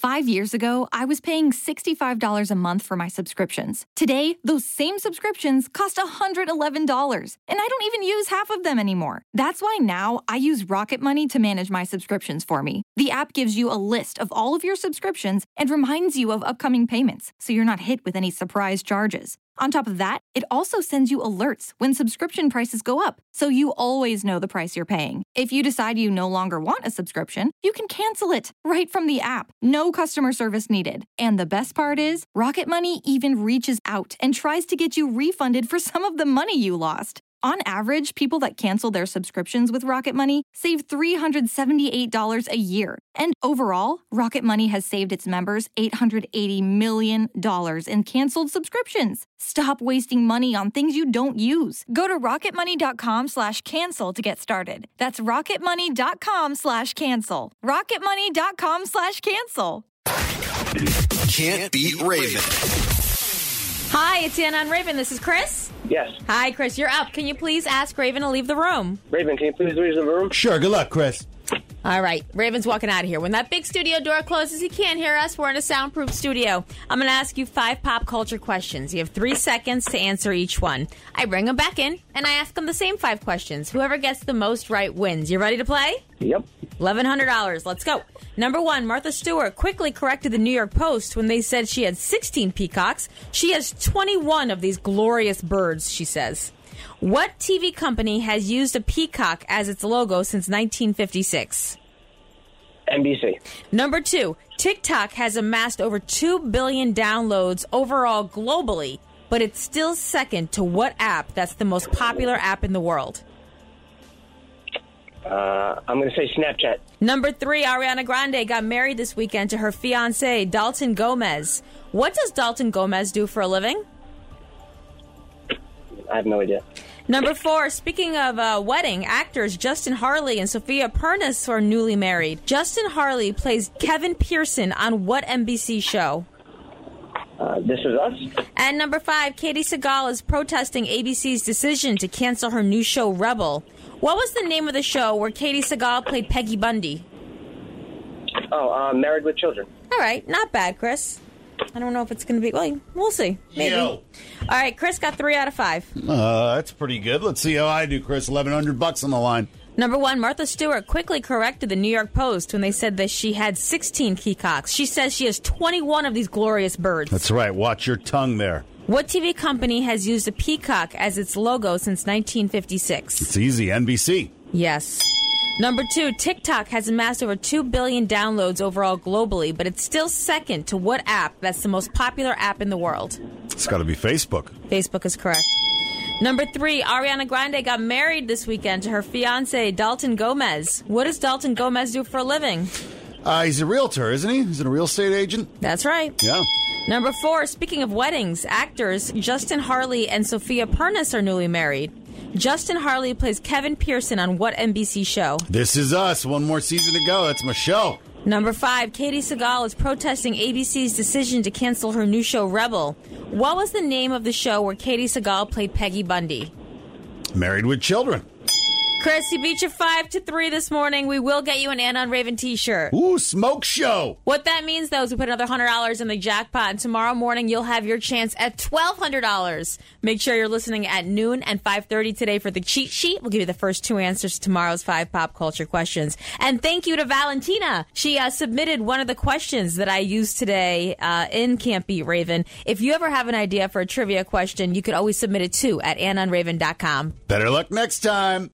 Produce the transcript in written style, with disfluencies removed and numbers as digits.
5 years ago, I was paying $65 a month for my subscriptions. Today, those same subscriptions cost $111, and I don't even use half of them anymore. That's why now I use Rocket Money to manage my subscriptions for me. The app gives you a list of all of your subscriptions and reminds you of upcoming payments, so you're not hit with any surprise charges. On top of that, it also sends you alerts when subscription prices go up, so you always know the price you're paying. If you decide you no longer want a subscription, you can cancel it right from the app. No customer service needed. And the best part is, Rocket Money even reaches out and tries to get you refunded for some of the money you lost. On average, people that cancel their subscriptions with Rocket Money save $378 a year. And overall, Rocket Money has saved its members $880 million in canceled subscriptions. Stop wasting money on things you don't use. Go to rocketmoney.com/cancel to get started. That's rocketmoney.com/cancel. rocketmoney.com/cancel. Can't beat Raven. Hi, it's Anna and Raven. This is Chris. Yes. Hi, Chris. You're up. Can you please ask Raven to leave the room? Raven, can you please leave the room? Sure. Good luck, Chris. All right. Raven's walking out of here. When that big studio door closes, he can't hear us. We're in a soundproof studio. I'm going to ask you 5 pop culture questions. You have 3 seconds to answer each one. I bring them back in, and I ask them the same 5 questions. Whoever gets the most right wins. You ready to play? Yep. $1,100. Let's go. Number 1, Martha Stewart quickly corrected the New York Post when they said she had 16 peacocks. She has 21 of these glorious birds, she says. What TV company has used a peacock as its logo since 1956? NBC. Number 2, TikTok has amassed over 2 billion downloads overall globally, but it's still second to what app that's the most popular app in the world? I'm going to say Snapchat. Number 3, Ariana Grande got married this weekend to her fiancé, Dalton Gomez. What does Dalton Gomez do for a living? I have no idea. Number 4, speaking of wedding, actors Justin Harley and Sophia Pernas are newly married. Justin Harley plays Kevin Pearson on what NBC show? This Is Us. And number 5, Katie Sagal is protesting ABC's decision to cancel her new show, Rebel. What was the name of the show where Katie Sagal played Peggy Bundy? Married with Children. All right, not bad, Chris. I don't know if it's going to be... Well, we'll see. Maybe. Yo. All right, Chris got 3 out of 5. That's pretty good. Let's see how I do, Chris. $1,100 on the line. Number 1, Martha Stewart quickly corrected the New York Post when they said that she had 16 peacocks. She says she has 21 of these glorious birds. That's right. Watch your tongue there. What TV company has used a peacock as its logo since 1956? It's easy. NBC. Yes. Number 2, TikTok has amassed over 2 billion downloads overall globally, but it's still second to what app that's the most popular app in the world? It's got to be Facebook. Facebook is correct. Number 3, Ariana Grande got married this weekend to her fiancé, Dalton Gomez. What does Dalton Gomez do for a living? He's a realtor, isn't he? He's a real estate agent? That's right. Yeah. Number 4, speaking of weddings, actors Justin Harley and Sophia Pernas are newly married. Justin Harley plays Kevin Pearson on what NBC show? This Is Us. One more season to go. That's my show. Number 5, Katie Sagal is protesting ABC's decision to cancel her new show, Rebel. What was the name of the show where Katie Sagal played Peggy Bundy? Married with Children. Chris, you beat you 5-3 this morning. We will get you an Anna and Raven t-shirt. Ooh, smoke show. What that means, though, is we put another $100 in the jackpot, and tomorrow morning you'll have your chance at $1,200. Make sure you're listening at noon and 5:30 today for the cheat sheet. We'll give you the first 2 answers to tomorrow's 5 pop culture questions. And thank you to Valentina. She submitted one of the questions that I used today in Can't Beat Raven. If you ever have an idea for a trivia question, you could always submit it to at AnnaandRaven.com. Better luck next time.